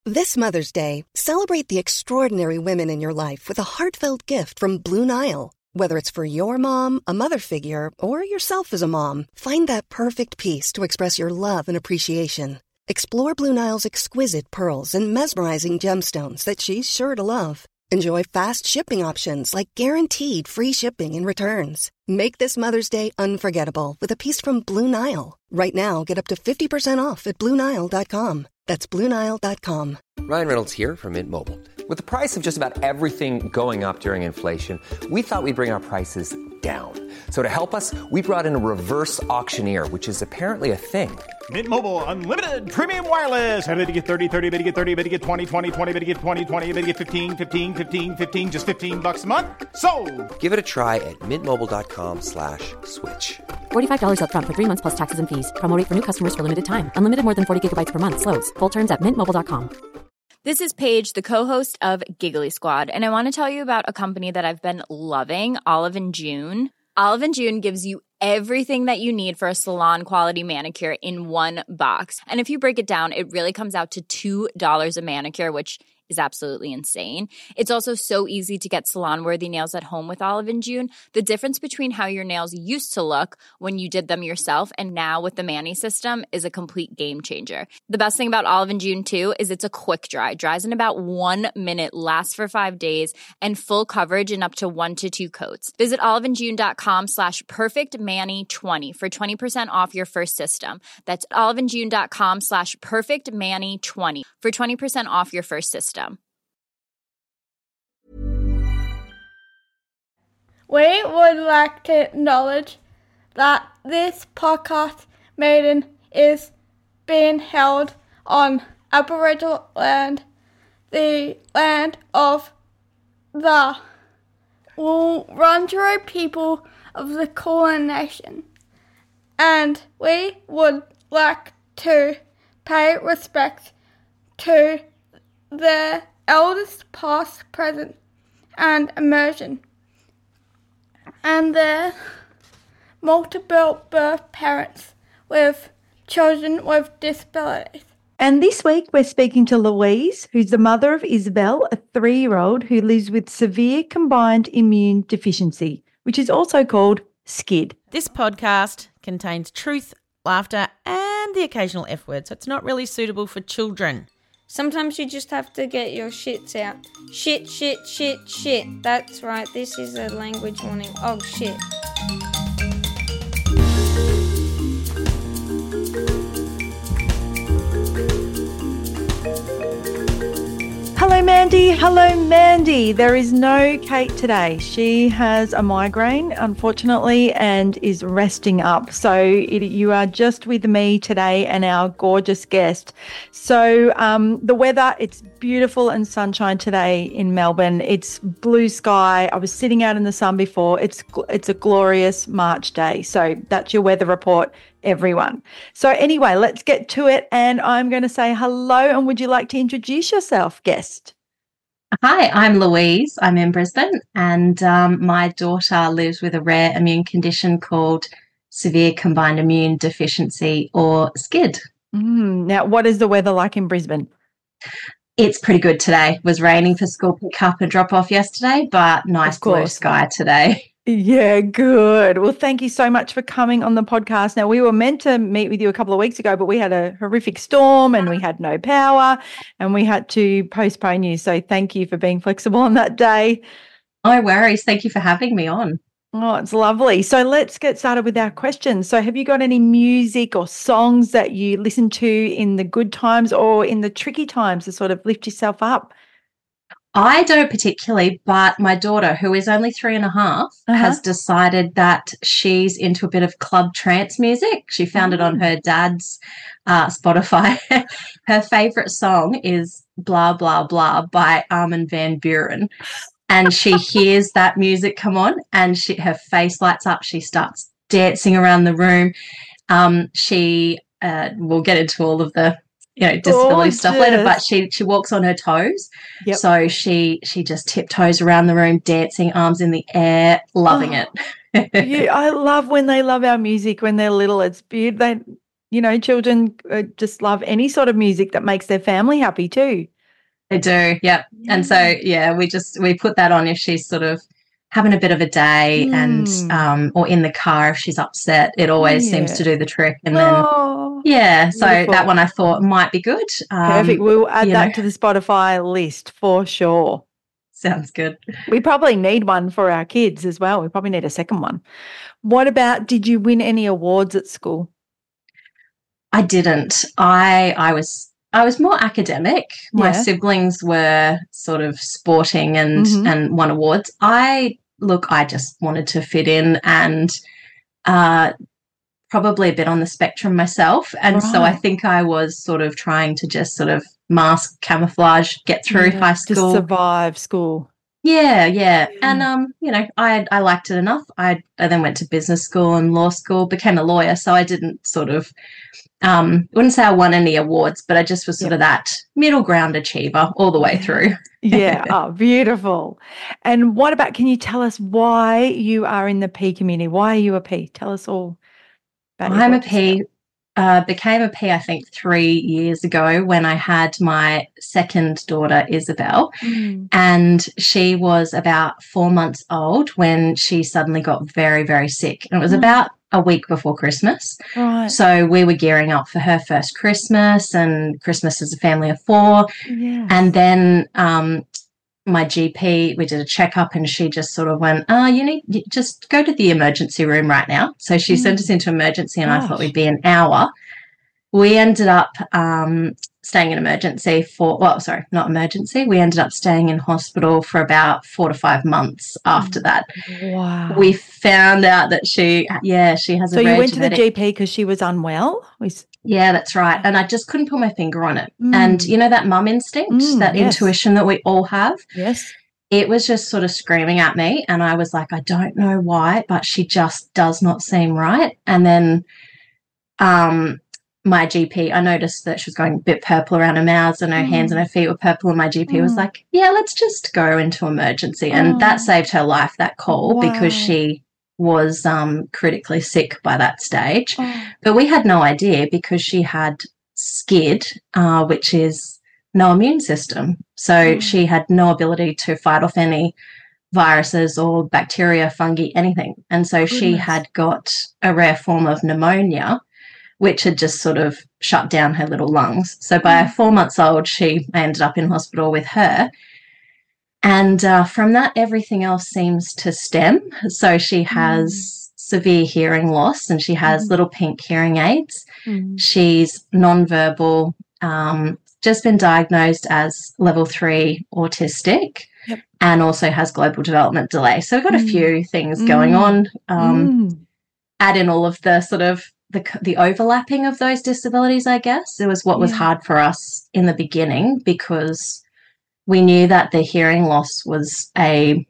This Mother's Day, celebrate the extraordinary women in your life with a heartfelt gift from Blue Nile. Whether it's for your mom, a mother figure, or yourself as a mom, find that perfect piece to express your love and appreciation. Explore Blue Nile's exquisite pearls and mesmerizing gemstones that she's sure to love. Enjoy fast shipping options like guaranteed free shipping and returns. Make this Mother's Day unforgettable with a piece from Blue Nile. Right now, get up to 50% off at BlueNile.com. That's BlueNile.com. Ryan Reynolds here from Mint Mobile. With the price of just about everything going up during inflation, we thought we'd bring our prices down. So to help us, we brought in a reverse auctioneer, which is apparently a thing. Mint Mobile Unlimited Premium Wireless. How to get 30, 30, bit to get 30, bit to get 20, 20, 20, bit to get 20, 20, bit to get 15, 15, 15, 15, just $15 a month? Sold! Give it a try at mintmobile.com/switch. $45 up front for 3 months plus taxes and fees. Promo rate for new customers for limited time. Unlimited more than 40 gigabytes per month. Slows full terms at mintmobile.com. This is Paige, the co-host of Giggly Squad, and I want to tell you about a company that I've been loving, Olive and June. Olive and June gives you everything that you need for a salon-quality manicure in one box. And if you break it down, it really comes out to $2 a manicure, which is absolutely insane. It's also so easy to get salon-worthy nails at home with Olive and June. The difference between how your nails used to look when you did them yourself and now with the Mani system is a complete game changer. The best thing about Olive and June, too, is it's a quick dry. Dries in about 1 minute, lasts for 5 days, and full coverage in up to 1 to 2 coats. Visit oliveandjune.com/perfectmani20 for 20% off your first system. That's oliveandjune.com/perfectmani20 for 20% off your first system. We would like to acknowledge that this podcast meeting is being held on Aboriginal land, the land of the Wurundjeri people of the Kulin Nation, and we would like to pay respect to the elders past, present, and emerging, and their multiple birth parents with children with disabilities. And this week we're speaking to Louise, who's the mother of Isabel, a 3-year-old who lives with severe combined immune deficiency, which is also called SCID. This podcast contains truth, laughter, and the occasional F word, so it's not really suitable for children. Sometimes you just have to get your shits out. Shit, shit, shit, shit. That's right, this is a language warning. Oh, shit. Hello, Mandy. Hello, Mandy. There is no Kate today. She has a migraine, unfortunately, and is resting up. So you are just with me today and our gorgeous guest. So the weather, it's beautiful and sunshine today in Melbourne. It's blue sky. I was sitting out in the sun before. It's a glorious March day. So that's your weather report, everyone. So anyway, let's get to it. And I'm going to say hello. And would you like to introduce yourself, guest? Hi, I'm Louise. I'm in Brisbane, and my daughter lives with a rare immune condition called severe combined immune deficiency, or SCID. Now, what is the weather like in Brisbane? It's pretty good today. It was raining for school pick-up and drop-off yesterday, but nice blue sky today. Yeah, good. Well, thank you so much for coming on the podcast. Now, we were meant to meet with you a couple of weeks ago, but we had a horrific storm and we had no power and we had to postpone you. So thank you for being flexible on that day. No worries. Thank you for having me on. Oh, it's lovely. So let's get started with our questions. So have you got any music or songs that you listen to in the good times or in the tricky times to sort of lift yourself up? I don't particularly, but my daughter, who is only 3.5, has decided that she's into a bit of club trance music. She found it on her dad's Spotify. Her favourite song is Blah, Blah, Blah by Armin van Buuren. And she hears that music come on and her face lights up. She starts dancing around the room. She will get into all of the disability stuff later, but she walks on her toes. Yep. So she just tiptoes around the room, dancing, arms in the air, loving it. Yeah, I love when they love our music when they're little. It's beautiful. Children just love any sort of music that makes their family happy too. They do, yep. Yeah. And so, yeah, we put that on if she's sort of having a bit of a day and or in the car if she's upset. It always seems to do the trick. And then, so beautiful. that one I thought might be good. Perfect. We'll add that to the Spotify list for sure. Sounds good. We probably need one for our kids as well. We probably need a second one. What about, did you win any awards at school? I didn't. I was more academic. My siblings were sort of sporting and won awards. I just wanted to fit in and probably a bit on the spectrum myself. And so I think I was sort of trying to just sort of mask, camouflage, get through high school. Just survive school. Yeah. And, I liked it enough. I then went to business school and law school, became a lawyer. So I didn't sort of, wouldn't say I won any awards, but I just was sort of that middle ground achiever all the way through. Yeah. Oh, beautiful. And what about, can you tell us why you are in the P community? Why are you a P? Tell us all about I'm a P. Became a P, I think, 3 years ago when I had my second daughter, Isabel, and she was about 4 months old when she suddenly got very, very sick. And it was about a week before Christmas. Right. So we were gearing up for her first Christmas, and Christmas is a family of 4. Yeah. And then my GP, we did a checkup and she just sort of went, you just go to the emergency room right now. So she sent us into emergency and I thought we'd be an hour. We ended up staying in emergency we ended up staying in hospital for about 4 to 5 months after that. Wow. We found out that she has a rare So you went to the genetic- GP because she was unwell? Yeah, that's right. And I just couldn't put my finger on it. And you know that mum instinct, that intuition that we all have? Yes. It was just sort of screaming at me. And I was like, I don't know why, but she just does not seem right. And then my GP, I noticed that she was going a bit purple around her mouth and her hands and her feet were purple. And my GP was like, yeah, let's just go into emergency. And that saved her life, that call, because she was critically sick by that stage. But we had no idea because she had SCID, which is no immune system. So she had no ability to fight off any viruses or bacteria, fungi, anything. And so she had got a rare form of pneumonia, which had just sort of shut down her little lungs. So by 4 months old, I ended up in hospital with her. And from that, everything else seems to stem. So she has severe hearing loss and she has little pink hearing aids. She's nonverbal, just been diagnosed as level 3 autistic and also has global development delay. So we've got a few things going on. Add in all of the sort of the overlapping of those disabilities, I guess. It was what was hard for us in the beginning because we knew that the hearing loss was a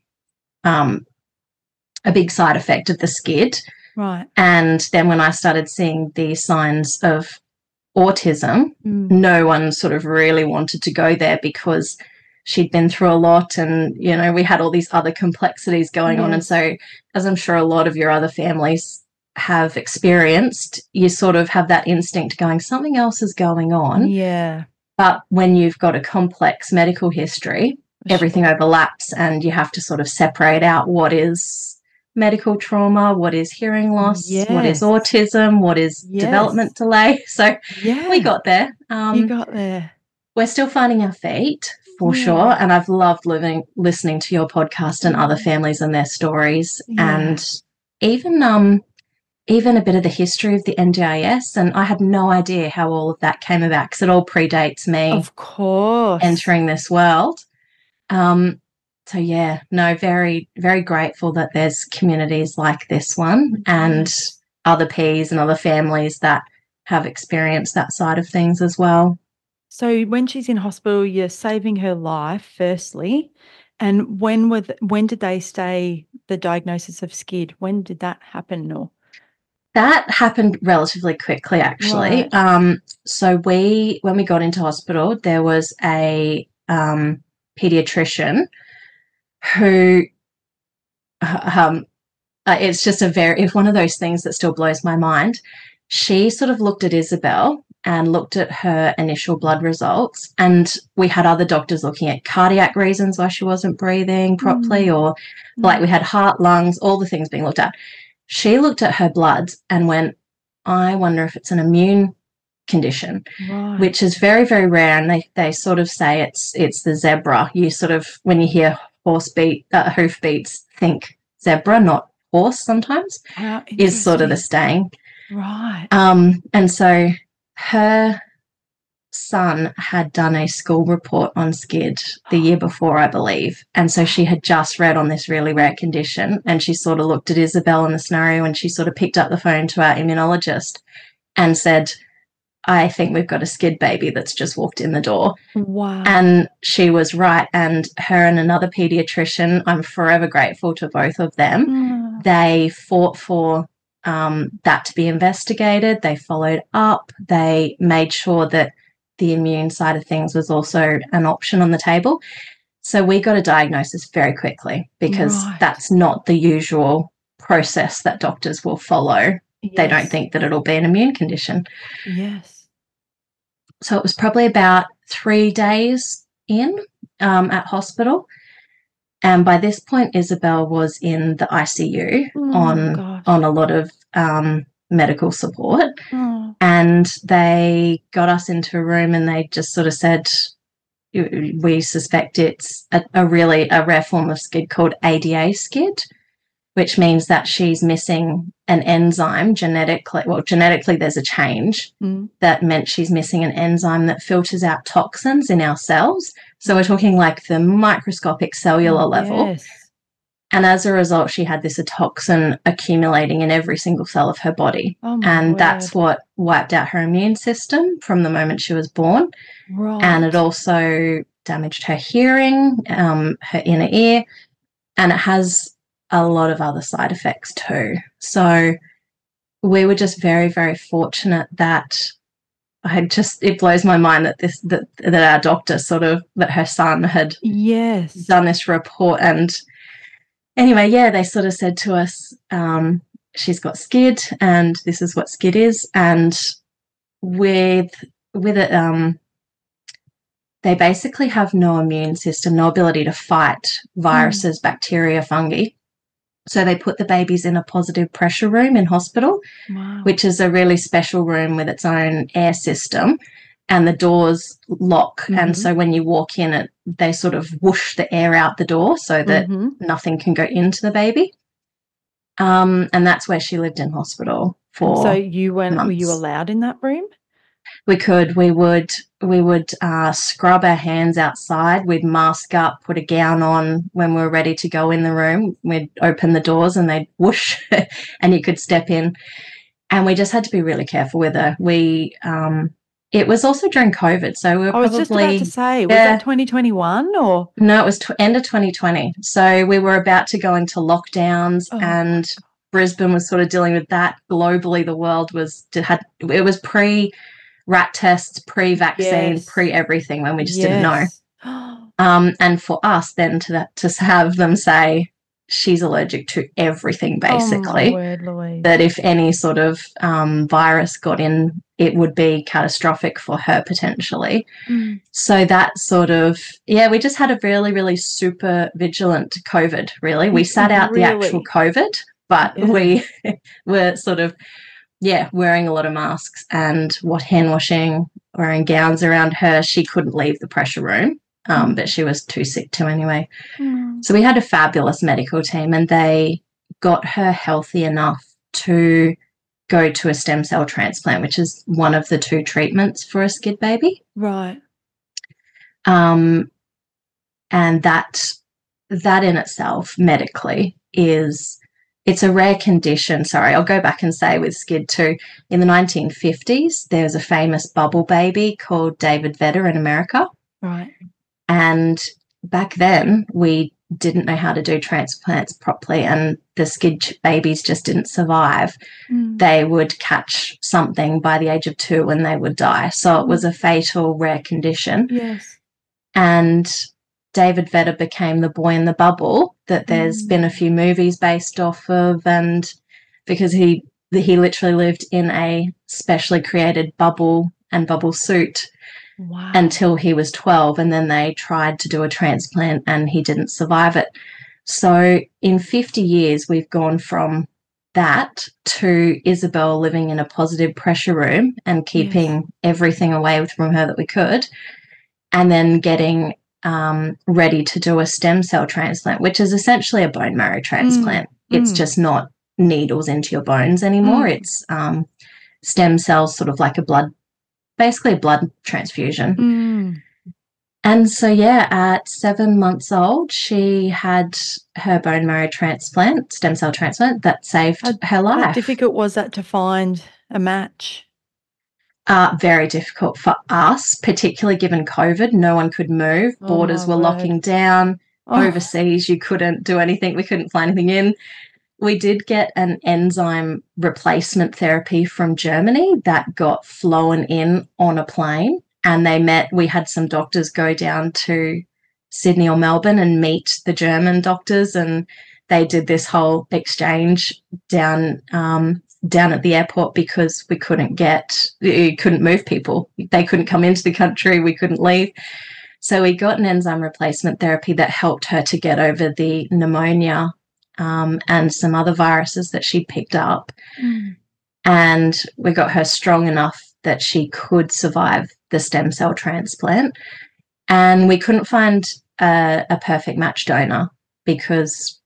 big side effect of the SCID. Right. And then when I started seeing the signs of autism, no one sort of really wanted to go there because she'd been through a lot and, you know, we had all these other complexities going on. And so, as I'm sure a lot of your other families have experienced, you sort of have that instinct going, something else is going on. Yeah. But when you've got a complex medical history, everything overlaps and you have to sort of separate out what is medical trauma, what is hearing loss, what is autism, what is development delay. So we got there. You got there. We're still finding our feet for sure. And I've loved listening to your podcast and other families and their stories and even a bit of the history of the NDIS. And I had no idea how all of that came about because it all predates me. Of course. Entering this world. So, yeah, no, very, very grateful that there's communities like this one and other Ps and other families that have experienced that side of things as well. So when she's in hospital, you're saving her life, firstly. And when did they say the diagnosis of SCID? When did that happen? Or that happened relatively quickly, actually. Right. So when we got into hospital, there was a pediatrician who it's one of those things that still blows my mind. She sort of looked at Isabel and looked at her initial blood results, and we had other doctors looking at cardiac reasons why she wasn't breathing properly, or like we had heart, lungs, all the things being looked at. She looked at her bloods and went, I wonder if it's an immune condition, which is very, very rare. And they sort of say it's the zebra. You sort of, when you hear hoof beats, think zebra, not horse sometimes, is sort of the staying. Right. And so her son had done a school report on SCID the year before, I believe. And so she had just read on this really rare condition, and she sort of looked at Isabel in the scenario, and she sort of picked up the phone to our immunologist and said, I think we've got a SCID baby that's just walked in the door. Wow. And she was right. And her and another pediatrician, I'm forever grateful to both of them. They fought for that to be investigated. They followed up. They made sure that the immune side of things was also an option on the table. So we got a diagnosis very quickly, because that's not the usual process that doctors will follow. Yes. They don't think that it'll be an immune condition. Yes. So it was probably about 3 days in at hospital. And by this point, Isabel was in the ICU on a lot of medical support. And they got us into a room, and they just sort of said, we suspect it's a rare form of SCID called ADA SCID, which means that she's missing an enzyme genetically. Well, genetically there's a change that meant she's missing an enzyme that filters out toxins in our cells. So we're talking like the microscopic cellular level. Yes. And as a result, she had this toxin accumulating in every single cell of her body. And that's what wiped out her immune system from the moment she was born. Right. And it also damaged her hearing, her inner ear, and it has a lot of other side effects too. So we were just very, very fortunate that it blows my mind that that our doctor that her son had done this report. And anyway, they sort of said to us, she's got SCID, and this is what SCID is. And with it, they basically have no immune system, no ability to fight viruses, bacteria, fungi. So they put the babies in a positive pressure room in hospital, which is a really special room with its own air system, and the doors lock. And so when you walk in, they sort of whoosh the air out the door so that nothing can go into the baby. And that's where she lived in hospital for So you went, months. were you allowed in that room? We could. We would scrub our hands outside. We'd mask up, put a gown on when we were ready to go in the room. We'd open the doors and they'd whoosh and you could step in. And we just had to be really careful with her. It was also during COVID, so we were I was just about to say, was that 2021 or? No, it was end of 2020. So we were about to go into lockdowns, and Brisbane was sort of dealing with that. Globally, the world it was pre-rat tests, pre-vaccine, pre-everything, when we just didn't know. And for us then to have them say she's allergic to everything, basically, oh my word, Louise. that if any sort of virus got in, it would be catastrophic for her potentially. So that sort of, we just had a really, really super vigilant COVID, really. We sat out the actual COVID, but we were sort of, wearing a lot of masks and hand washing, wearing gowns around her. She couldn't leave the pressure room, but she was too sick to anyway. So we had a fabulous medical team, and they got her healthy enough to go to a stem cell transplant, which is one of the 2 treatments for a SCID baby. Right. And that in itself, medically, it's a rare condition. Sorry, I'll go back and say with SCID too, in the 1950s, there was a famous bubble baby called David Vedder in America. Right. And back then, we didn't know how to do transplants properly, and the SCID babies just didn't survive. They would catch something by the age of 2 and they would die. So it was a fatal, rare condition. Yes. And David Vedder became the boy in the bubble that there's been a few movies based off of, and because he literally lived in a specially created bubble and bubble suit Wow. until he was 12, and then they tried to do a transplant and he didn't survive it. So in 50 years, we've gone from that to Isabel living in a positive pressure room and keeping everything away from her that we could, and then getting ready to do a stem cell transplant, which is essentially a bone marrow transplant. It's just not needles into your bones anymore. It's stem cells, sort of like basically a blood transfusion. And so, at 7 months old, she had her bone marrow transplant, stem cell transplant, that saved her life. How difficult was that to find a match? Very difficult for us, particularly given COVID. No one could move. Borders were locking down. Overseas, you couldn't do anything. We couldn't fly anything in. We did get an enzyme replacement therapy from Germany that got flown in on a plane. And we had some doctors go down to Sydney or Melbourne and meet the German doctors, and they did this whole exchange down at the airport because we couldn't move people. They couldn't come into the country. We couldn't leave. So we got an enzyme replacement therapy that helped her to get over the pneumonia and some other viruses that she picked up. And we got her strong enough that she could survive the stem cell transplant. And we couldn't find a perfect match donor because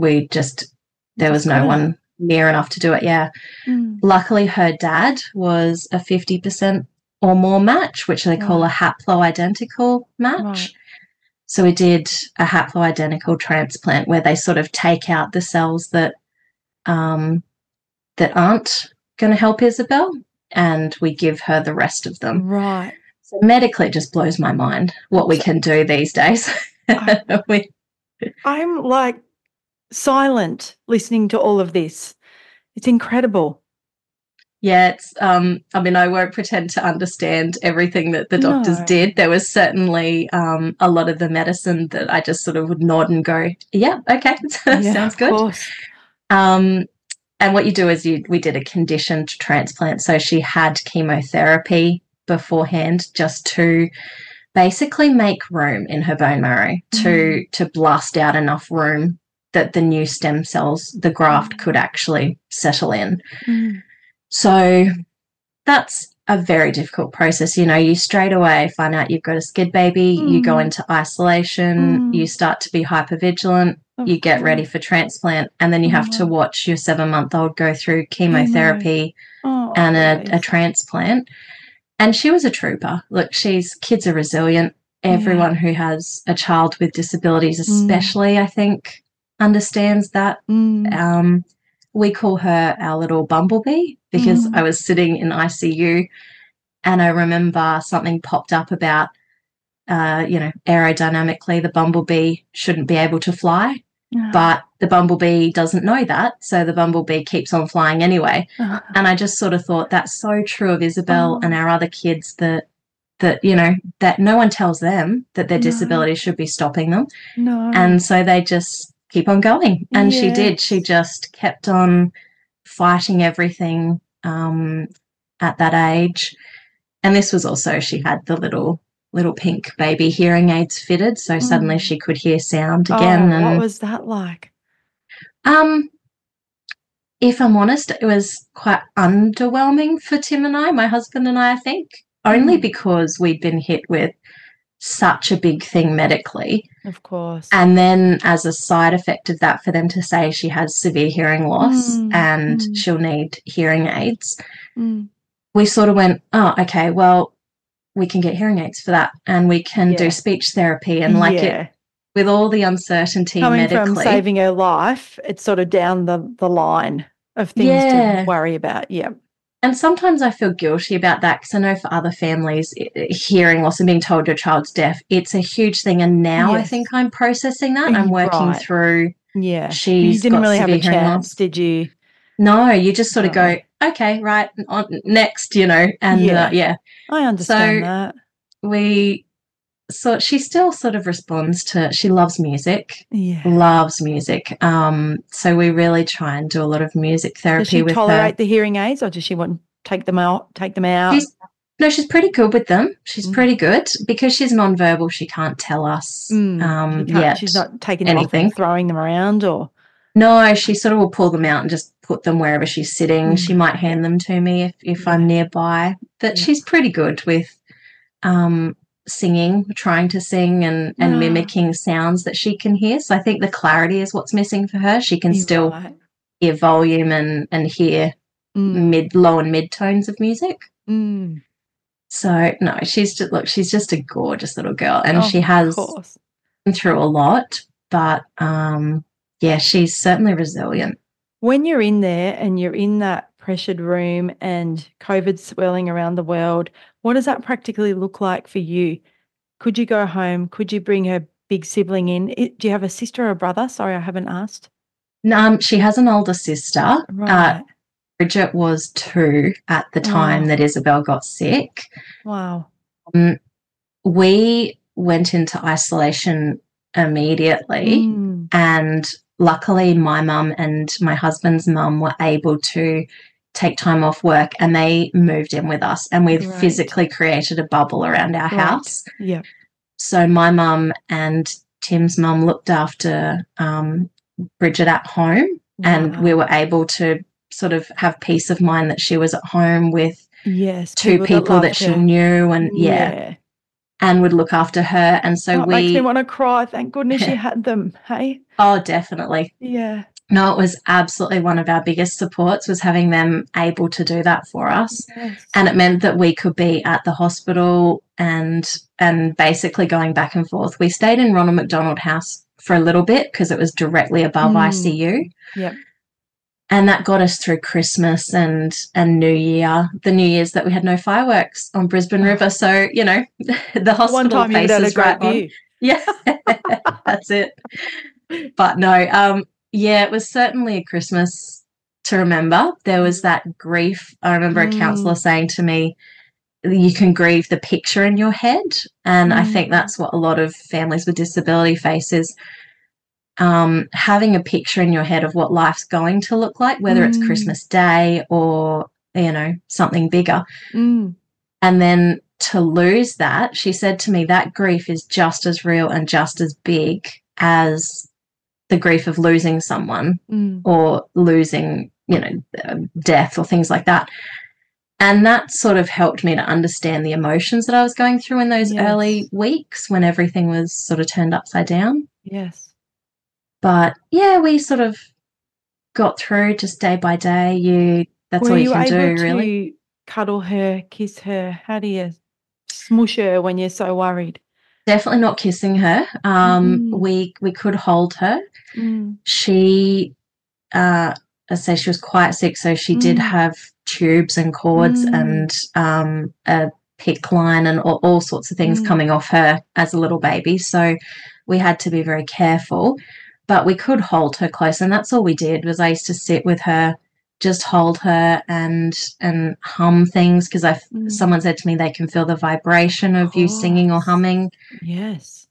there was no one near enough to do it. Luckily, her dad was a 50% or more match, which they call a haploidentical match. Right. So we did a haploidentical transplant where they sort of take out the cells that aren't going to help Isabel, and we give her the rest of them. Right. So medically, it just blows my mind what we can do these days. I'm like silent listening to all of this. It's incredible. Yeah, it's I won't pretend to understand everything that the doctors did. There was certainly a lot of the medicine that I just sort of would nod and go, yeah, okay, sounds good. Of course. And what you do is we did a conditioned transplant. So she had chemotherapy beforehand just to basically make room in her bone marrow to blast out enough room that the new stem cells, the graft, could actually settle in. So that's a very difficult process. You straight away find out you've got a skid baby, you go into isolation, you start to be hypervigilant, you get ready for transplant, and then you have to watch your 7-month-old go through chemotherapy and a transplant. And she was a trooper. Look, kids are resilient. Everyone who has a child with disabilities especially, I think, understands that. We call her our little bumblebee because I was sitting in ICU and I remember something popped up about, aerodynamically the bumblebee shouldn't be able to fly, but the bumblebee doesn't know that. So the bumblebee keeps on flying anyway. And I just sort of thought that's so true of Isabel and our other kids that no one tells them that their disability should be stopping them. And so they just keep on going. And she did. She just kept on fighting everything at that age. And this was also, she had the little pink baby hearing aids fitted, so suddenly she could hear sound again. And what was that like? If I'm honest, it was quite underwhelming for Tim and I, my husband and I think, only because we'd been hit with such a big thing medically. Of course. And then as a side effect of that, for them to say she has severe hearing loss and she'll need hearing aids, we sort of went, oh, okay, well, we can get hearing aids for that and we can do speech therapy and with all the uncertainty coming medically. From saving her life, it's sort of down the line of things to worry about. Yeah. And sometimes I feel guilty about that because I know for other families, hearing loss and being told your child's deaf, it's a huge thing. And now I think I'm processing that. I'm working through. Yeah. She's you didn't really have a severe hearing chance, loss. did you? No, you just sort of go, okay, right, on, next, and I understand that. She still sort of responds to, she loves music, so we really try and do a lot of music therapy with her. Does she tolerate the hearing aids or does she want to take them out? No, she's pretty good with them. She's pretty good because she's nonverbal. She can't tell us yet. She's not taking them off anything. and throwing them around, or No, she sort of will pull them out and just put them wherever she's sitting. She might hand them to me if I'm nearby. But she's pretty good with singing, trying to sing and mimicking sounds that she can hear. So I think the clarity is what's missing for her. She can still hear volume and hear low and mid tones of music. So no, she's just a gorgeous little girl, and she has been through a lot, but she's certainly resilient. When you're in there and you're in that pressured room and COVID swirling around the world, what does that practically look like for you? Could you go home? Could you bring her big sibling in? Do you have a sister or a brother? Sorry, I haven't asked. She has an older sister. Right. Bridget was 2 at the time that Isabel got sick. Wow. We went into isolation immediately, and luckily my mum and my husband's mum were able to take time off work, and they moved in with us, and we physically created a bubble around our house. Yeah. So my mum and Tim's mum looked after Bridget at home, and we were able to sort of have peace of mind that she was at home with 2 people that she knew, and and would look after her. And so it makes me want to cry. Thank goodness you had them. Hey. Oh, definitely. Yeah. No, it was absolutely one of our biggest supports, was having them able to do that for us. Yes. And it meant that we could be at the hospital and basically going back and forth. We stayed in Ronald McDonald House for a little bit because it was directly above ICU. Yep. And that got us through Christmas and New Year. The New Year's that we had no fireworks on Brisbane River. So, you know, the hospital one time you had a great view. Yeah, that's it. But no, it was certainly a Christmas to remember. There was that grief. I remember a counsellor saying to me, you can grieve the picture in your head. And I think that's what a lot of families with disability face is, having a picture in your head of what life's going to look like, whether it's Christmas Day or, you know, something bigger. And then to lose that, she said to me, that grief is just as real and just as big as the grief of losing someone or losing, you know, death or things like that. And that sort of helped me to understand the emotions that I was going through in those early weeks when everything was sort of turned upside down. Yes. But, yeah, we sort of got through just day by day. That's all you can do, really. Were you able to cuddle her, kiss her? How do you smush her when you're so worried? Definitely not kissing her. We could hold her. She, I say she was quite sick, so she did have tubes and cords and a PICC line and all sorts of things coming off her as a little baby. So we had to be very careful. But we could hold her close, and that's all we did. Was I used to sit with her, just hold her and hum things, because someone said to me they can feel the vibration of you singing or humming. Yes.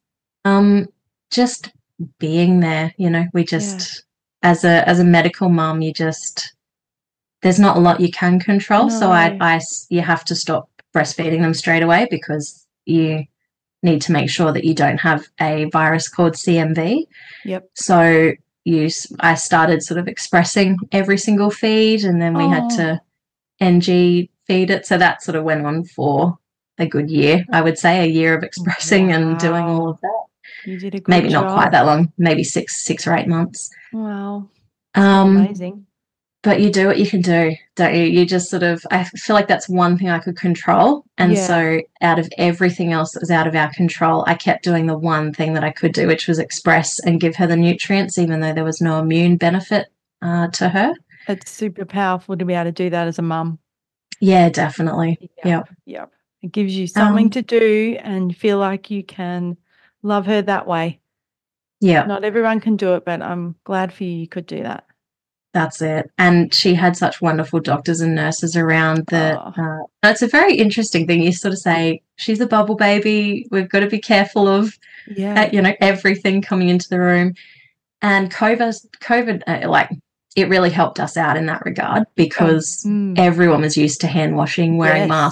Just being there, you know. We just as a medical mum, there's not a lot you can control. No. So you have to stop breastfeeding them straight away, because you need to make sure that you don't have a virus called CMV. Yep. So I started sort of expressing every single feed, and then we had to NG feed it. So that sort of went on for a good year, I would say, a year of expressing and doing all of that. You did a good Maybe job. Not quite that long, maybe six or 8 months. Wow. Amazing. But you do what you can do, don't you? You just sort of, I feel like that's one thing I could control. And so out of everything else that was out of our control, I kept doing the one thing that I could do, which was express and give her the nutrients, even though there was no immune benefit to her. It's super powerful to be able to do that as a mum. Yeah, definitely. Yep. It gives you something to do and feel like you can love her that way. Yeah. Not everyone can do it, but I'm glad for you could do that. That's it. And she had such wonderful doctors and nurses around that it's a very interesting thing. You sort of say, she's a bubble baby. We've got to be careful of, everything coming into the room. And COVID, it really helped us out in that regard, because everyone was used to hand washing, wearing masks,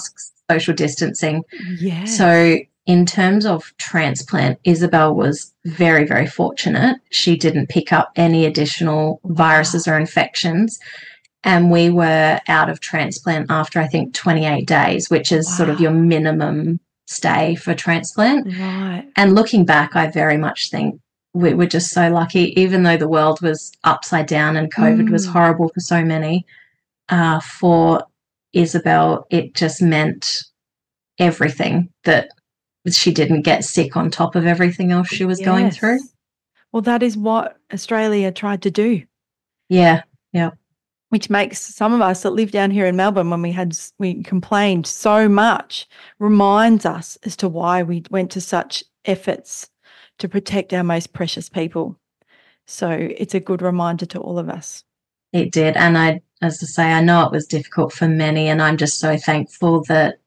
social distancing. Yeah. So in terms of transplant, Isabel was very, very fortunate. She didn't pick up any additional viruses or infections. And we were out of transplant after, I think, 28 days, which is sort of your minimum stay for transplant. Right. And looking back, I very much think we were just so lucky, even though the world was upside down and COVID was horrible for so many. For Isabel, it just meant everything that she didn't get sick on top of everything else she was going through. Well, that is what Australia tried to do. Yeah, yeah. Which makes some of us that live down here in Melbourne, when we complained so much, reminds us as to why we went to such efforts to protect our most precious people. So it's a good reminder to all of us. It did. And as I say, I know it was difficult for many, and I'm just so thankful that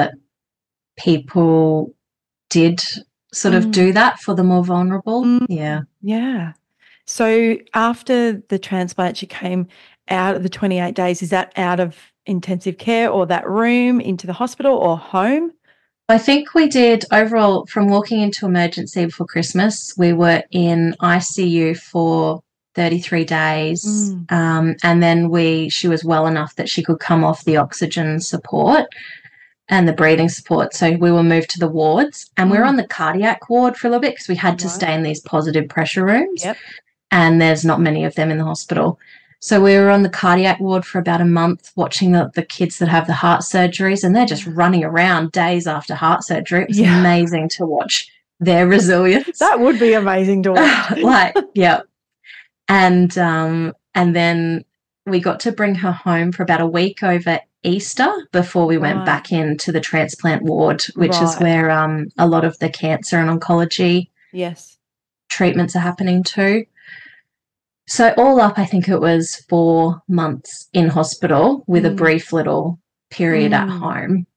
people did sort of do that for the more vulnerable. Yeah. Yeah. So after the transplant, she came out of the 28 days. Is that out of intensive care or that room into the hospital or home? I think we did overall, from walking into emergency before Christmas, we were in ICU for 33 days. And then she was well enough that she could come off the oxygen support and the breathing support. So we were moved to the wards, and we were on the cardiac ward for a little bit because we had to stay in these positive pressure rooms. Yep. And there's not many of them in the hospital. So we were on the cardiac ward for about a month watching the kids that have the heart surgeries, and they're just running around days after heart surgery. It was amazing to watch their resilience. That would be amazing to watch. And then we got to bring her home for about a week over Easter before we went back into the transplant ward, which is where a lot of the cancer and oncology treatments are happening too. So all up, I think it was 4 months in hospital with a brief little period at home.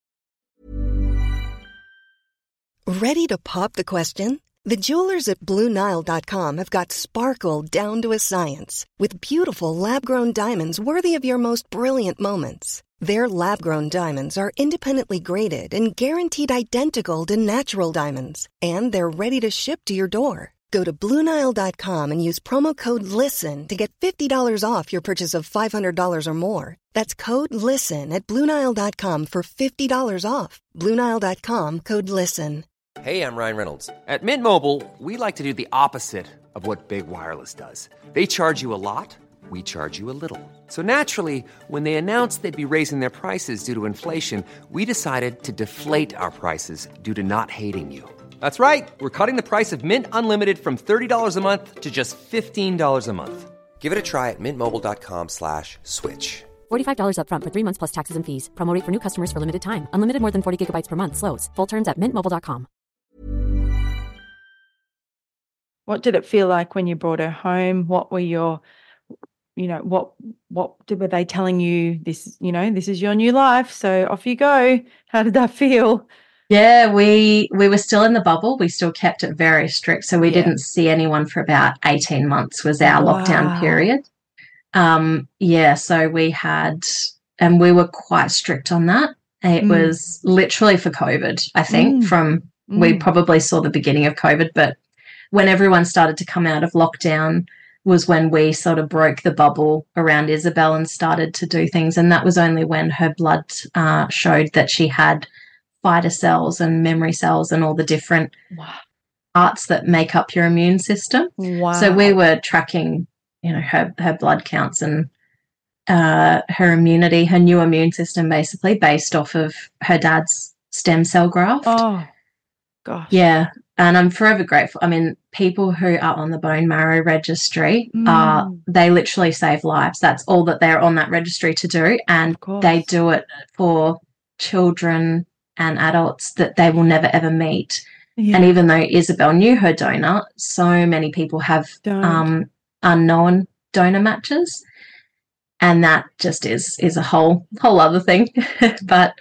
Ready to pop the question? The jewelers at BlueNile.com have got sparkle down to a science with beautiful lab-grown diamonds worthy of your most brilliant moments. Their lab-grown diamonds are independently graded and guaranteed identical to natural diamonds, and they're ready to ship to your door. Go to BlueNile.com and use promo code LISTEN to get $50 off your purchase of $500 or more. That's code LISTEN at BlueNile.com for $50 off. BlueNile.com, code LISTEN. Hey, I'm Ryan Reynolds. At Mint Mobile, we like to do the opposite of what Big Wireless does. They charge you a lot, we charge you a little. So naturally, when they announced they'd be raising their prices due to inflation, we decided to deflate our prices due to not hating you. That's right. We're cutting the price of Mint Unlimited from $30 a month to just $15 a month. Give it a try at mintmobile.com/switch. $45 up front for 3 months plus taxes and fees. Promo rate for new customers for limited time. Unlimited more than 40 gigabytes per month. Slows full terms at mintmobile.com. What did it feel like when you brought her home? What were your, what were they telling you? This is your new life, so off you go. How did that feel? Yeah, we were still in the bubble. We still kept it very strict. So we didn't see anyone for about 18 months was our lockdown period. So we had, and we were quite strict on that. It was literally for COVID, I think, we probably saw the beginning of COVID, but when everyone started to come out of lockdown was when we sort of broke the bubble around Isabel and started to do things. And that was only when her blood showed that she had fighter cells and memory cells and all the different parts that make up your immune system. Wow. So we were tracking, her blood counts and her immunity, her new immune system, basically based off of her dad's stem cell graft. Oh, gosh. Yeah. And I'm forever grateful. I mean, people who are on the bone marrow registry, they literally save lives. That's all that they're on that registry to do. And they do it for children and adults that they will never, ever meet. Yeah. And even though Isabel knew her donor, so many people have unknown donor matches. And that just is a whole other thing. But,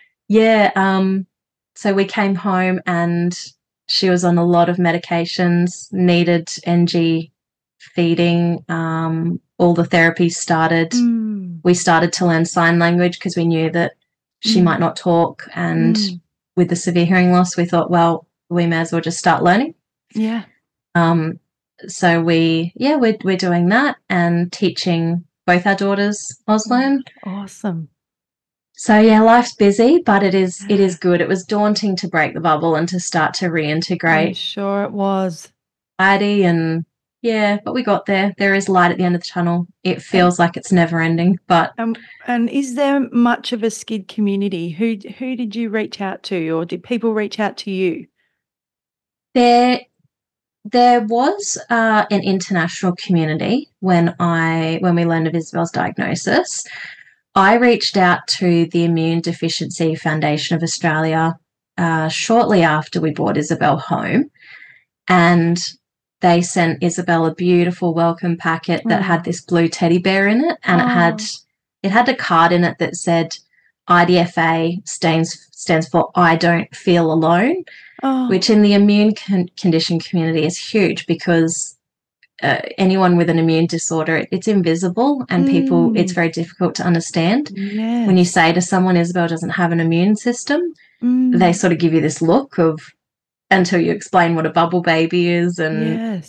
so we came home and she was on a lot of medications, needed NG feeding. All the therapies started. We started to learn sign language because we knew that she might not talk. And with the severe hearing loss, we thought, well, we may as well just start learning. Yeah. So we're doing that and teaching both our daughters Auslan. Awesome. So yeah, life's busy, but it is good. It was daunting to break the bubble and to start to reintegrate. I'm sure it was. Heidi, and but we got there. There is light at the end of the tunnel. It feels like it's never ending, but and is there much of a SCID community? Who did you reach out to, or did people reach out to you? There was an international community when we learned of Isabel's diagnosis. I reached out to the Immune Deficiency Foundation of Australia shortly after we brought Isabel home, and they sent Isabel a beautiful welcome packet that had this blue teddy bear in it, and it had a card in it that said IDFA stands for I Don't Feel Alone, which in the immune condition community is huge because anyone with an immune disorder, it's invisible, and people, it's very difficult to understand. Yes. When you say to someone, Isabel doesn't have an immune system, they sort of give you this look of, until you explain what a bubble baby is. And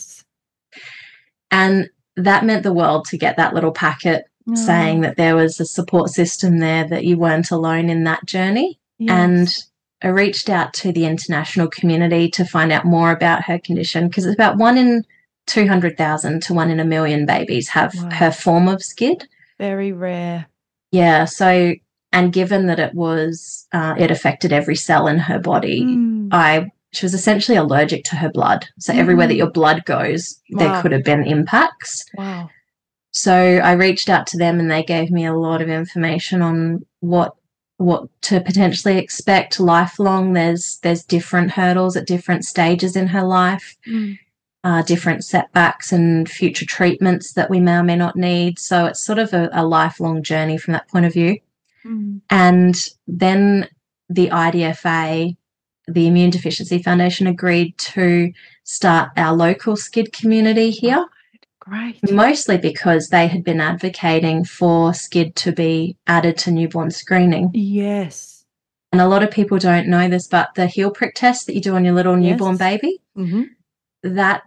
that meant the world to get that little packet saying that there was a support system there, that you weren't alone in that journey. And I reached out to the international community to find out more about her condition, because it's about 1 in 200,000 to 1 in a million babies have her form of SCID. Very rare. Yeah. So, and given that it was, it affected every cell in her body, she was essentially allergic to her blood. So everywhere that your blood goes, there could have been impacts. Wow. So I reached out to them, and they gave me a lot of information on what to potentially expect lifelong. There's different hurdles at different stages in her life. Different setbacks and future treatments that we may or may not need. So it's sort of a lifelong journey from that point of view. And then the IDFA, the Immune Deficiency Foundation, agreed to start our local SCID community here. Great. Mostly because they had been advocating for SCID to be added to newborn screening. Yes. And a lot of people don't know this, but the heel prick test that you do on your little newborn baby, that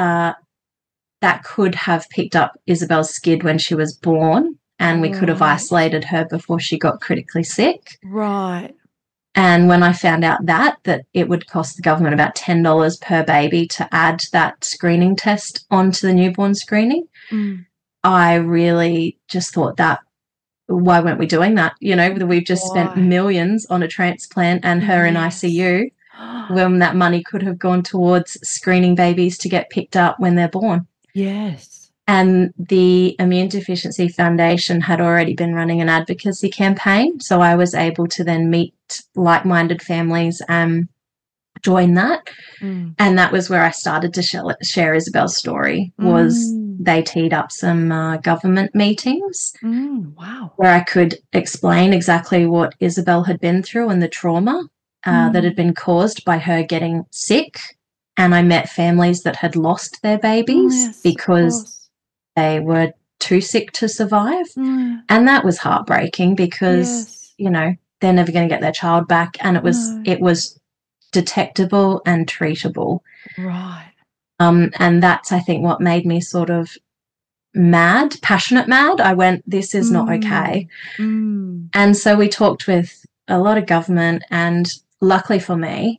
could have picked up Isabel's SCID when she was born, and we could have isolated her before she got critically sick. Right. And when I found out that it would cost the government about $10 per baby to add that screening test onto the newborn screening, I really just thought that, why weren't we doing that? You know, we've just spent millions on a transplant and her in ICU, when that money could have gone towards screening babies to get picked up when they're born. Yes. And the Immune Deficiency Foundation had already been running an advocacy campaign, so I was able to then meet like-minded families and join that. And that was where I started to share Isabel's story, was they teed up some government meetings where I could explain exactly what Isabel had been through and the trauma that had been caused by her getting sick. And I met families that had lost their babies because they were too sick to survive. And that was heartbreaking because, you know, they're never going to get their child back. And it was detectable and treatable. Right. And that's, I think, what made me sort of passionate mad. I went, this is not okay. And so we talked with a lot of government, and luckily for me,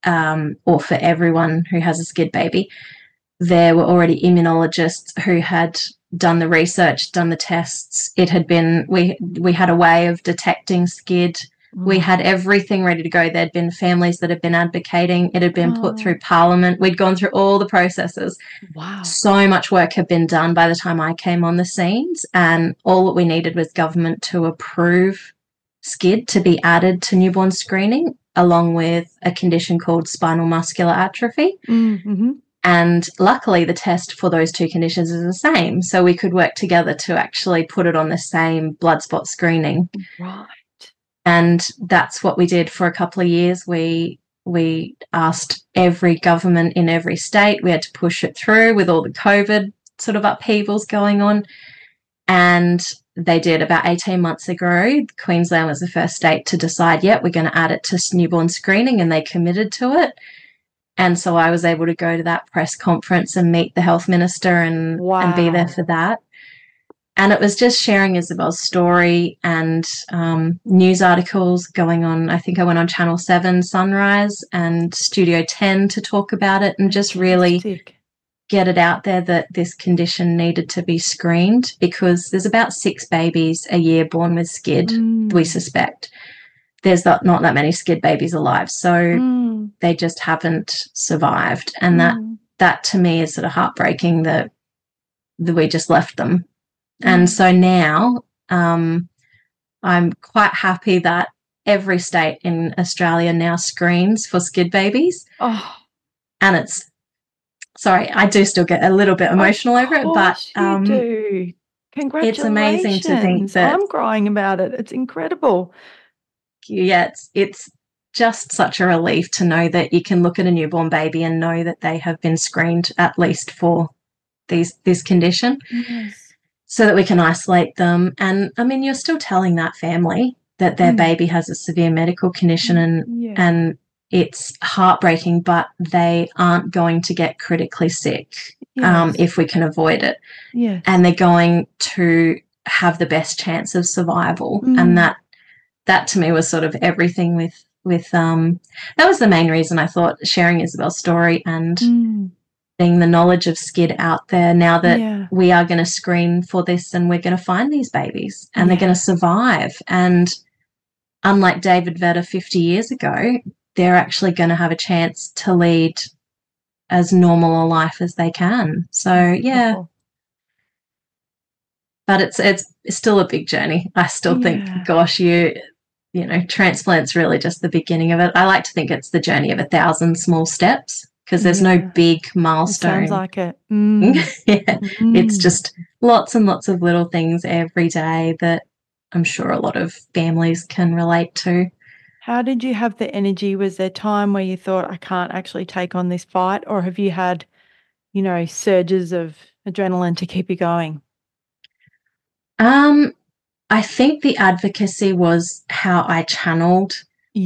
or for everyone who has a SCID baby, there were already immunologists who had done the research, done the tests. It had been, we had a way of detecting SCID. We had everything ready to go. There'd been families that had been advocating. It had been put through Parliament. We'd gone through all the processes. Wow. So much work had been done by the time I came on the scenes, and all that we needed was government to approve SCID to be added to newborn screening, along with a condition called spinal muscular atrophy. And luckily, the test for those two conditions is the same. So we could work together to actually put it on the same blood spot screening. Right. And that's what we did for a couple of years. We asked every government in every state. We had to push it through with all the COVID sort of upheavals going on. And they did about 18 months ago. Queensland was the first state to decide, we're going to add it to newborn screening, and they committed to it. And so I was able to go to that press conference and meet the health minister and be there for that. And it was just sharing Isabel's story and news articles going on. I think I went on Channel 7 Sunrise and Studio 10 to talk about it and just really get it out there that this condition needed to be screened, because there's about 6 babies a year born with SCID, we suspect. There's not that many SCID babies alive, so they just haven't survived. And that to me is sort of heartbreaking that we just left them. And so now I'm quite happy that every state in Australia now screens for SCID babies. Oh. And it's, sorry, I do still get a little bit emotional over it, but you do. Congratulations. It's amazing to think that. I'm crying about it. It's incredible. Yeah, it's just such a relief to know that you can look at a newborn baby and know that they have been screened at least for this condition. Yes. So that we can isolate them. And, I mean, you're still telling that family that their baby has a severe medical condition and it's heartbreaking, but they aren't going to get critically sick if we can avoid it. Yes. And they're going to have the best chance of survival. And that to me was sort of everything with that was the main reason I thought sharing Isabel's story and being the knowledge of SCID out there now that we are going to screen for this and we're going to find these babies and they're going to survive. And unlike David Vedder 50 years ago, they're actually going to have a chance to lead as normal a life as they can. So, but it's still a big journey. I still think, gosh, you know, transplant's really just the beginning of it. I like to think it's the journey of 1,000 small steps, because there's no big milestone. It sounds like it. It's just lots and lots of little things every day that I'm sure a lot of families can relate to. How did you have the energy? Was there time where you thought, I can't actually take on this fight? Or have you had, you know, surges of adrenaline to keep you going? I think the advocacy was how I channeled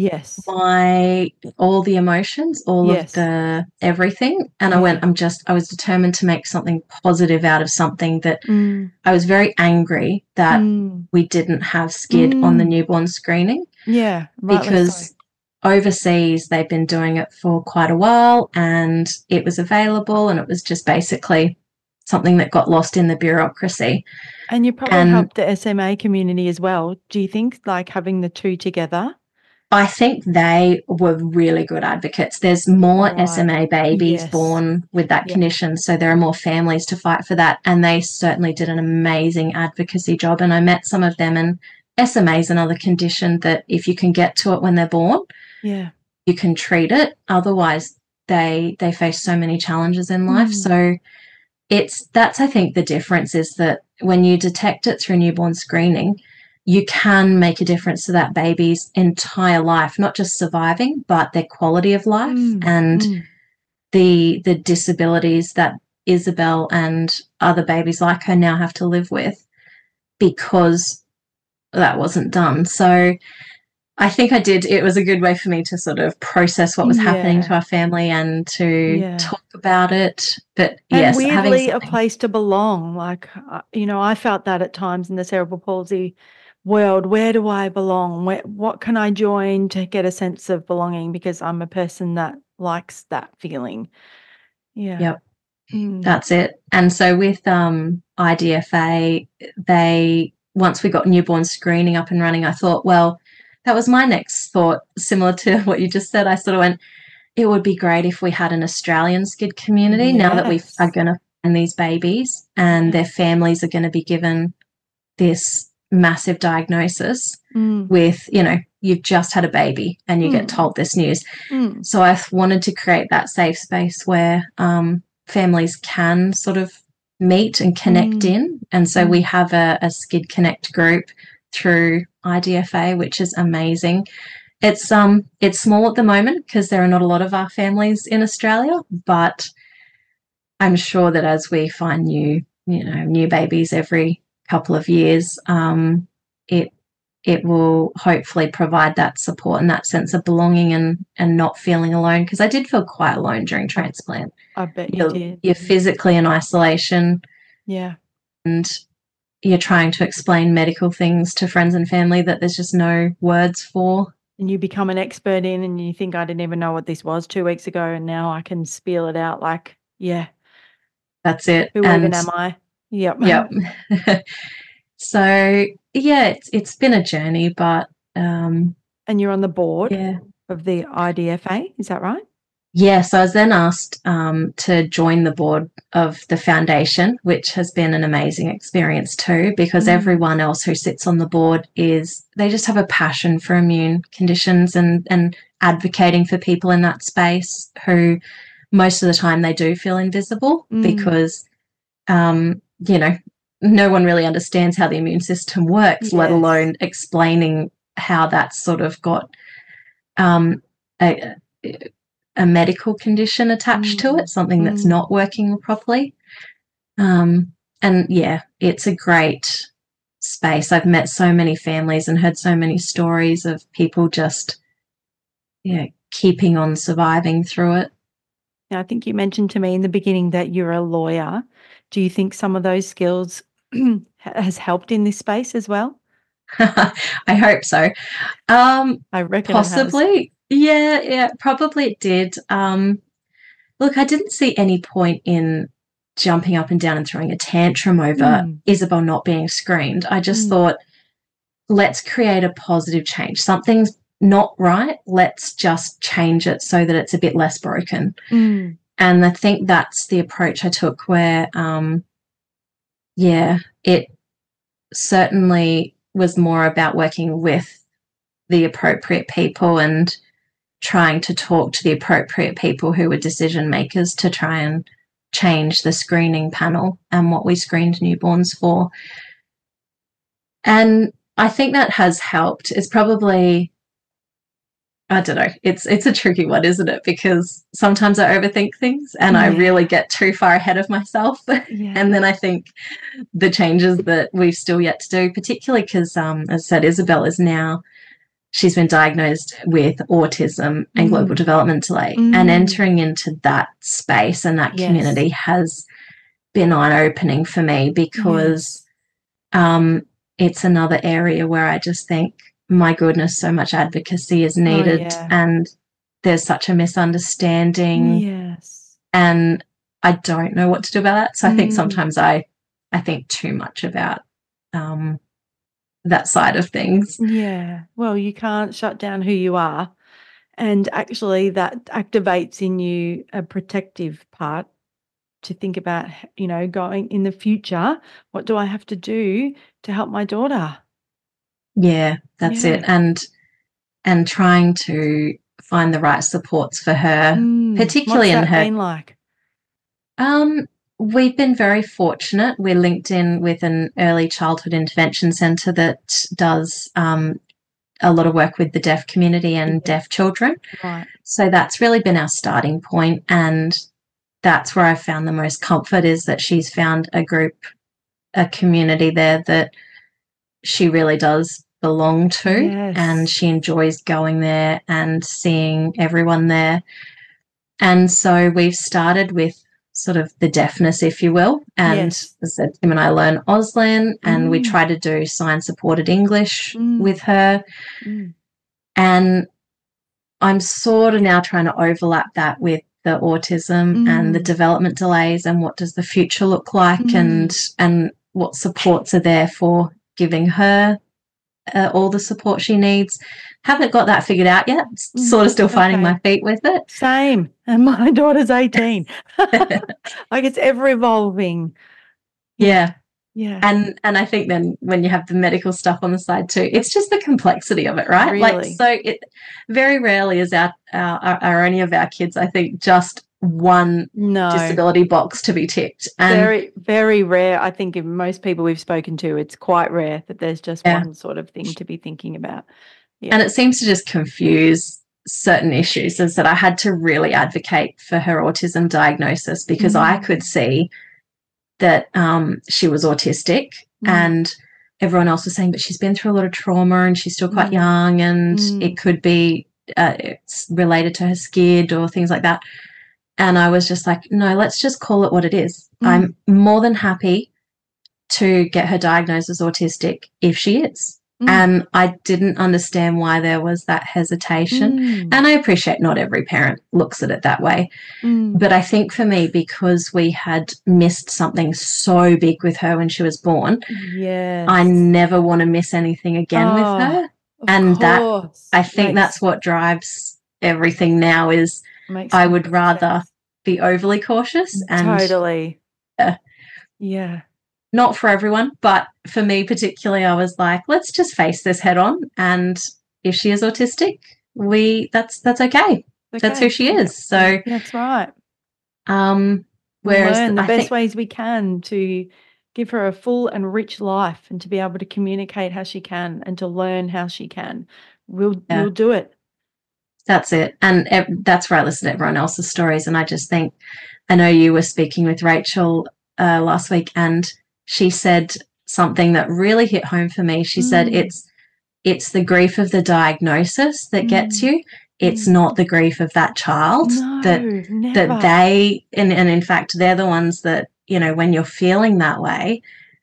all the emotions, all of the everything. And I was determined to make something positive out of something that I was very angry that we didn't have SCID on the newborn screening. Yeah. Because overseas they've been doing it for quite a while and it was available, and it was just basically something that got lost in the bureaucracy. And you probably helped the SMA community as well. Do you think, like, having the two together? I think they were really good advocates. There's more SMA babies born with that condition, so there are more families to fight for that, and they certainly did an amazing advocacy job. And I met some of them, and SMA is another condition that if you can get to it when they're born, you can treat it. Otherwise, they face so many challenges in life. So that's, I think, the difference is that when you detect it through newborn screening, you can make a difference to that baby's entire life, not just surviving, but their quality of life and the disabilities that Isabel and other babies like her now have to live with because that wasn't done. So I think it was a good way for me to sort of process what was happening to our family and to talk about it. But and weirdly, a place to belong. Like, you know, I felt that at times in the cerebral palsy world. Where do I belong? What can I join to get a sense of belonging? Because I'm a person that likes that feeling. Yeah. Yep. That's it. And so with IDFA, once we got newborn screening up and running, I thought, well, that was my next thought, similar to what you just said. I sort of went, it would be great if we had an Australian SCID community now that we are going to find these babies and their families are going to be given this massive diagnosis with, you know, you've just had a baby and you get told this news. So I wanted to create that safe space where families can sort of meet and connect in. And so we have a SCID Connect group through IDFA, which is amazing. It's small at the moment because there are not a lot of our families in Australia, but I'm sure that as we find new babies every couple of years, it will hopefully provide that support and that sense of belonging and not feeling alone, because I did feel quite alone during transplant. I bet you did. You're physically in isolation. Yeah. And you're trying to explain medical things to friends and family that there's just no words for. And you become an expert in, and you think, I didn't even know what this was 2 weeks ago, and now I can spiel it out like, yeah. That's it. Who even am I? Yep. Yep. So, yeah, it's been a journey, but... and you're on the board yeah. of the IDFA, is that right? Yes, I was then asked to join the board of the foundation, which has been an amazing experience too, because everyone else who sits on the board they just have a passion for immune conditions and advocating for people in that space who most of the time they do feel invisible because, no one really understands how the immune system works, let alone explaining how that's sort of got a medical condition attached to it, something that's not working properly. And yeah, it's a great space. I've met so many families and heard so many stories of people just keeping on surviving through it. Now, I think you mentioned to me in the beginning that you're a lawyer. Do you think some of those skills has helped in this space as well? I hope so. I reckon possibly. Yeah, probably it did. Look, I didn't see any point in jumping up and down and throwing a tantrum over Isabel not being screened. I just thought, let's create a positive change. Something's not right. Let's just change it so that it's a bit less broken. And I think that's the approach I took where, it certainly was more about working with the appropriate people and trying to talk to the appropriate people who were decision makers to try and change the screening panel and what we screened newborns for. And I think that has helped. It's probably, I don't know, it's a tricky one, isn't it? Because sometimes I overthink things and I really get too far ahead of myself. And then I think the changes that we've still yet to do, particularly because, as I said, Isabel is now, she's been diagnosed with autism and global development delay, and entering into that space and that community has been eye-opening for me because it's another area where I just think, my goodness, so much advocacy is needed and there's such a misunderstanding and I don't know what to do about that. So I think sometimes I think too much about that side of things. Yeah. Well, you can't shut down who you are. And actually that activates in you a protective part to think about, going in the future, what do I have to do to help my daughter? Yeah, that's it. And trying to find the right supports for her, particularly What's in that her. been like? We've been very fortunate. We're linked in with an early childhood intervention centre that does a lot of work with the deaf community and deaf children. Right. So that's really been our starting point, and that's where I found the most comfort, is that she's found a community there that she really does belong to, and she enjoys going there and seeing everyone there. And so we've started with sort of the deafness, if you will, and as I said, Tim and I learn Auslan, and we try to do sign-supported English with her. And I'm sort of now trying to overlap that with the autism and the development delays, and what does the future look like, and what supports are there for giving her all the support she needs. Haven't got that figured out yet. Sort of still finding my feet with it. Same. And my daughter's 18. Like, it's ever evolving. Yeah. Yeah. And I think then when you have the medical stuff on the side too, it's just the complexity of it, right? Really? Like, so it very rarely is our any of our kids, I think, just one disability box to be ticked. And very, very rare. I think in most people we've spoken to, it's quite rare that there's just one sort of thing to be thinking about. Yeah. And it seems to just confuse certain issues. Is that I had to really advocate for her autism diagnosis because I could see that she was autistic, And everyone else was saying, but she's been through a lot of trauma and she's still quite young, and it could be it's related to her skid or things like that. And I was just like, no, let's just call it what it is. I'm more than happy to get her diagnosed as autistic if she is. And I didn't understand why there was that hesitation. And I appreciate not every parent looks at it that way. But I think for me, because we had missed something so big with her when she was born, I never want to miss anything again with her. And that, I think that's what drives everything now is I would rather be overly cautious. And Totally. Yeah. Not for everyone, but for me particularly, I was like, let's just face this head on. And if she is autistic, that's okay. That's who she is. So that's right. Whereas learn the best ways we can to give her a full and rich life, and to be able to communicate how she can and to learn how she can. We'll do it. That's it. And that's where I listen to everyone else's stories. And I just think, I know you were speaking with Rachel last week, and she said something that really hit home for me. She said, it's the grief of the diagnosis that gets you. It's not the grief of that child. That they, and in fact, they're the ones that, you know, when you're feeling that way,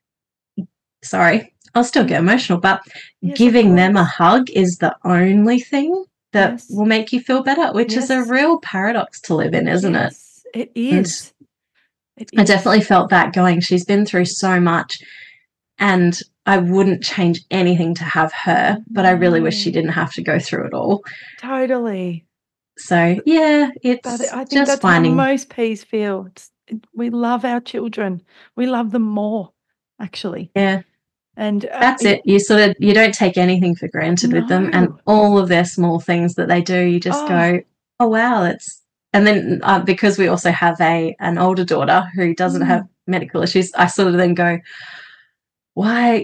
sorry, I'll still get emotional, but giving them a hug is the only thing that will make you feel better, which is a real paradox to live in, isn't it? It is. I definitely felt that going. She's been through so much, and I wouldn't change anything to have her, but I really wish she didn't have to go through it all. Totally. So, yeah, it's I think just that's finding. how most P's feel. We love our children. We love them more, actually. Yeah. And that's it. You don't take anything for granted with them, and all of their small things that they do, you just go, oh, wow, and then because we also have an older daughter who doesn't have medical issues, I sort of then go, why,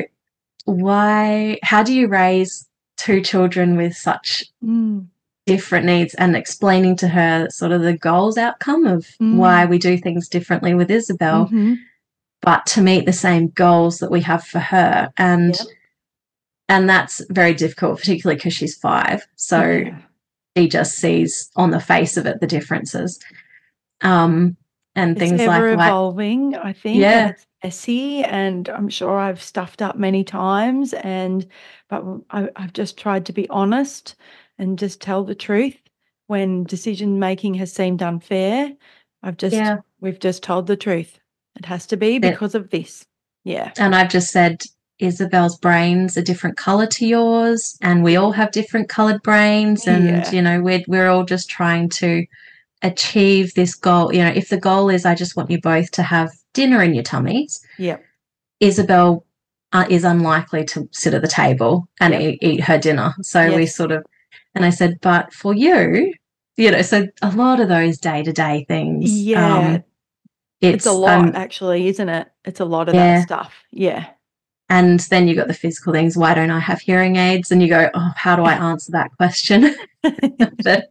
how do you raise two children with such different needs, and explaining to her sort of the goals outcome of why we do things differently with Isabel, but to meet the same goals that we have for her. And that's very difficult, particularly because she's 5. So she just sees on the face of it the differences. And things it's like evolving, I think. Yeah. It's messy, and I'm sure I've stuffed up many times, but I've just tried to be honest and just tell the truth when decision making has seemed unfair. We've just told the truth. It has to be because of this. Yeah. And I've just said, Isabel's brain's a different colour to yours, and we all have different coloured brains, and we're all just trying to achieve this goal. If the goal is I just want you both to have dinner in your tummies, Isabel is unlikely to sit at the table and eat her dinner. So we sort of, and I said, but for you, so a lot of those day-to-day things. It's a lot, actually, isn't it? It's a lot of that stuff. Yeah. And then you got the physical things. Why don't I have hearing aids? And you go, oh, how do I answer that question? But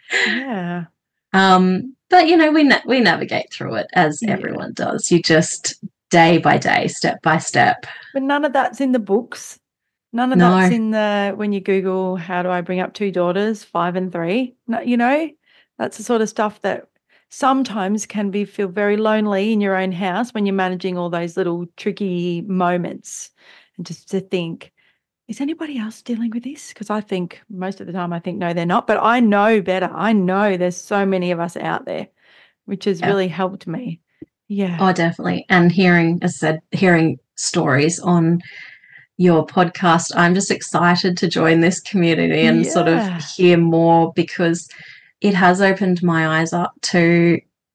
we navigate through it as everyone does. You just day by day, step by step. But none of that's in the books. None of that's in when you Google how do I bring up 2 daughters, 5 and 3. No, that's the sort of stuff that sometimes can feel very lonely in your own house when you're managing all those little tricky moments, and just to think, is anybody else dealing with this? Because I think most of the time no, they're not, but I know better. I know there's so many of us out there, which has really helped me. Yeah. Oh, definitely. And hearing stories on your podcast, I'm just excited to join this community and sort of hear more, because it has opened my eyes up to,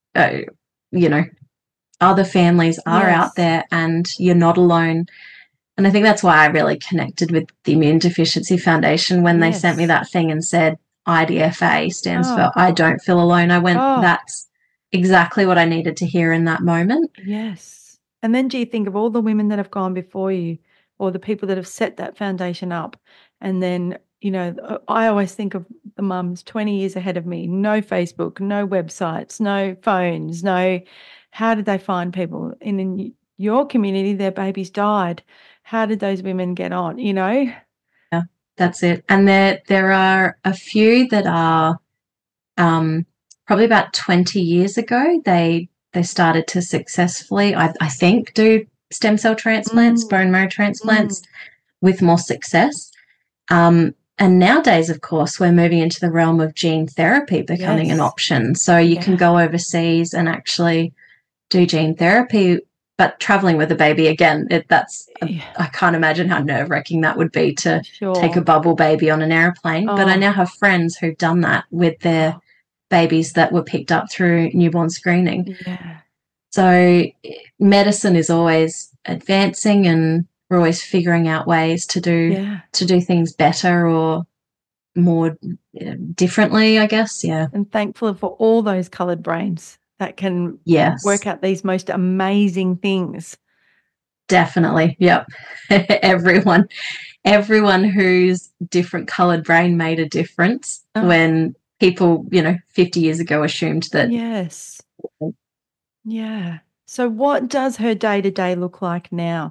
other families are out there and you're not alone. And I think that's why I really connected with the Immune Deficiency Foundation when they sent me that thing and said IDFA stands for I don't feel alone. I went, that's exactly what I needed to hear in that moment. Yes. And then do you think of all the women that have gone before you, or the people that have set that foundation up, and then I always think of the mums 20 years ahead of me, no Facebook, no websites, no phones, how did they find people? And your community, their babies died. How did those women get on, you know? Yeah, that's it. And there are a few that are probably about 20 years ago, they started to successfully, I think, do stem cell transplants, bone marrow transplants with more success. And nowadays, of course, we're moving into the realm of gene therapy becoming an option. So you can go overseas and actually do gene therapy, but traveling with a baby, again, I can't imagine how nerve-wracking that would be to take a bubble baby on an airplane. But I now have friends who've done that with their babies that were picked up through newborn screening. Yeah. So medicine is always advancing, and we're always figuring out ways to do things better or more differently, I guess. Yeah. And thankful for all those coloured brains that can work out these most amazing things. Definitely. Yep. Everyone whose different coloured brain made a difference when people, 50 years ago assumed that. Yes. Yeah. So what does her day-to-day look like now?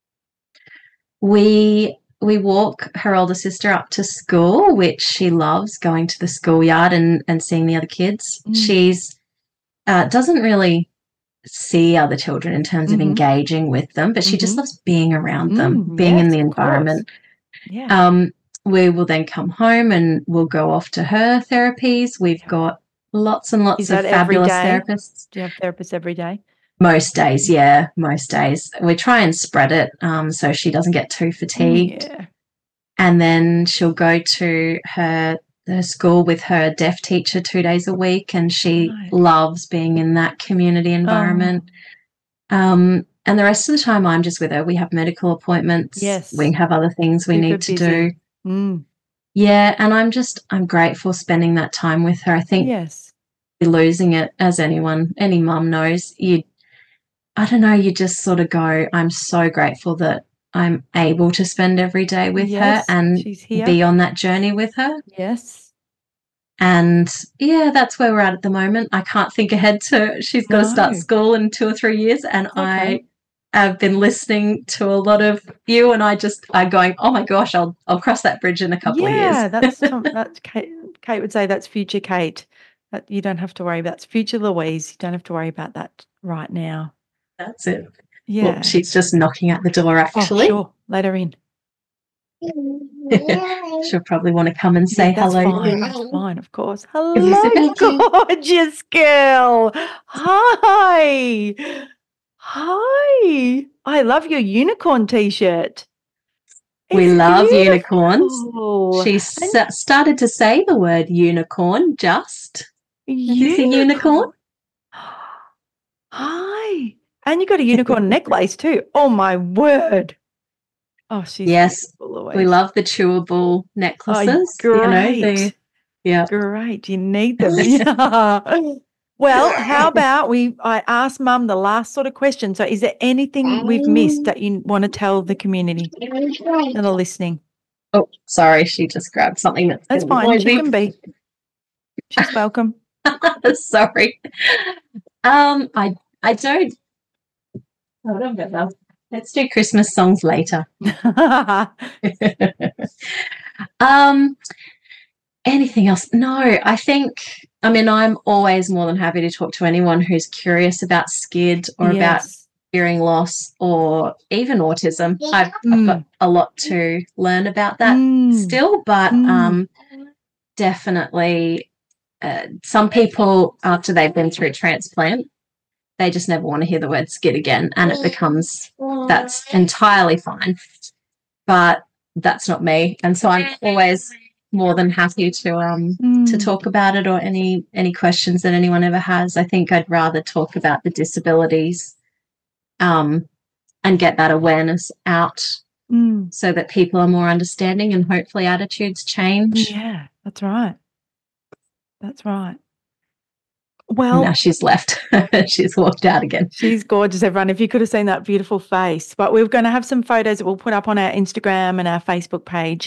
We walk her older sister up to school, which she loves, going to the schoolyard and seeing the other kids. She's doesn't really see other children in terms of engaging with them, but she just loves being around them, being in the environment. Yeah. We will then come home and we'll go off to her therapies. We've got lots and lots of fabulous therapists. Do you have therapists every day? Most days, yeah, most days. We try and spread it so she doesn't get too fatigued. Yeah. And then she'll go to her school with her deaf teacher 2 days a week, and she loves being in that community environment. And the rest of the time I'm just with her. We have medical appointments. Yes. We have other things we need to do. Yeah, and I'm grateful spending that time with her. I think you're losing it, as any mum knows. You just sort of go, I'm so grateful that I'm able to spend every day with her and be on that journey with her. Yes. And yeah, that's where we're at the moment. I can't think ahead to, she's got to start school in 2 or 3 years, and I've been listening to a lot of you, and I'm going, oh my gosh, I'll cross that bridge in a couple of years. Yeah, that's Kate would say that's future Kate. That you don't have to worry about. That's future Louise. You don't have to worry about that right now. That's it. Yeah. Well, she's just knocking at the door, actually. Oh, sure. Let her in. She'll probably want to come and say hello. That's fine, of course. Hello, gorgeous girl. Hi. Hi. I love your unicorn T-shirt. We love unicorns. She started to say the word unicorn just. Is a unicorn? Hi. And you got a unicorn necklace too. Oh, my word. Oh, she's beautiful, we love the chewable necklaces. Oh, great. Great. You need them. Yeah. Well, how about I asked Mum the last sort of question. So is there anything we've missed that you want to tell the community that are listening? Oh, sorry. She just grabbed something that's fine. noisy. She can be. She's welcome. Sorry. I don't. Hold on, Bella. Let's do Christmas songs later. Anything else? No, I'm always more than happy to talk to anyone who's curious about SCID or about hearing loss or even autism. I've got a lot to learn about that still, but definitely some people, after they've been through transplant, they just never want to hear the word SCID again, and that's entirely fine. But that's not me, and so I'm always more than happy to talk about it, or any questions that anyone ever has. I think I'd rather talk about the disabilities and get that awareness out so that people are more understanding and hopefully attitudes change. Yeah, that's right. That's right. Well, now she's left. She's walked out again. She's gorgeous, everyone. If you could have seen that beautiful face. But we're going to have some photos that we'll put up on our Instagram and our Facebook page.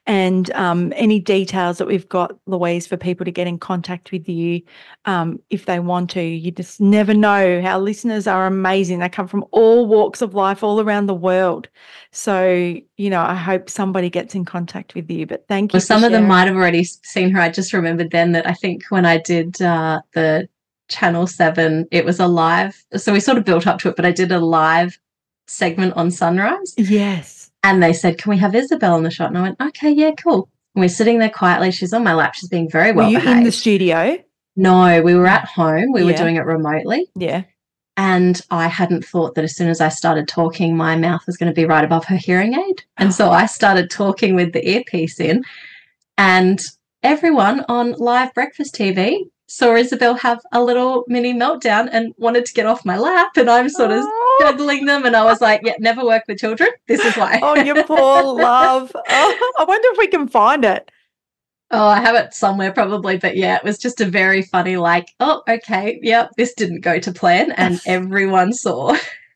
And any details that we've got, Louise, for people to get in contact with you if they want to. You just never know. Our listeners are amazing. They come from all walks of life all around the world. So, I hope somebody gets in contact with you. But thank you. Well, some of them might have already seen her. I just remembered then that I think when I did the Channel 7, it was a live. So we sort of built up to it, but I did a live segment on Sunrise. Yes. And they said, can we have Isabel on the shot? And I went, okay, yeah, cool. And we're sitting there quietly. She's on my lap. She's being very well behaved. Were you in the studio? No, we were at home. We were doing it remotely. Yeah. And I hadn't thought that as soon as I started talking, my mouth was going to be right above her hearing aid. And so I started talking with the earpiece in. And everyone on live breakfast TV saw Isabel have a little mini meltdown and wanted to get off my lap. And I'm sort of juggling them. And I was like, yeah, never work with children. This is why. Oh, you poor love. Oh, I wonder if we can find it. Oh, I have it somewhere probably. But yeah, it was just a very funny, like, oh, okay, yep, this didn't go to plan. And everyone saw.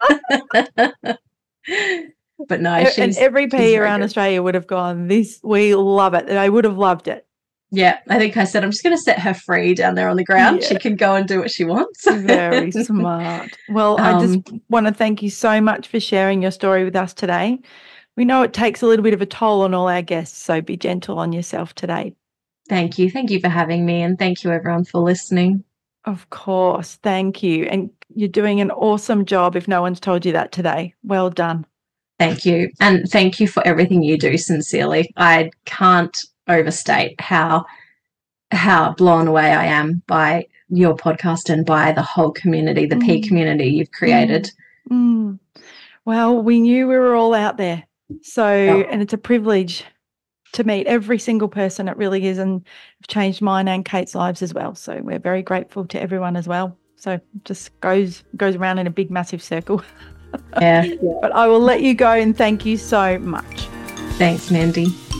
But no, and every PE around Australia would have gone, we love it. They would have loved it. Yeah, I think I said, I'm just going to set her free down there on the ground. Yeah. She can go and do what she wants. Very smart. Well, I just want to thank you so much for sharing your story with us today. We know it takes a little bit of a toll on all our guests, so be gentle on yourself today. Thank you. Thank you for having me, and thank you, everyone, for listening. Of course. Thank you. And you're doing an awesome job if no one's told you that today. Well done. Thank you. And thank you for everything you do, sincerely. I can't overstate how blown away I am by your podcast and by the whole community, the PE community you've created. Well, we knew we were all out there. So, and it's a privilege to meet every single person. It really is, and it's changed mine and Kate's lives as well. So we're very grateful to everyone as well. So it just goes around in a big, massive circle. Yeah. But I will let you go, and thank you so much. Thanks, Mandy.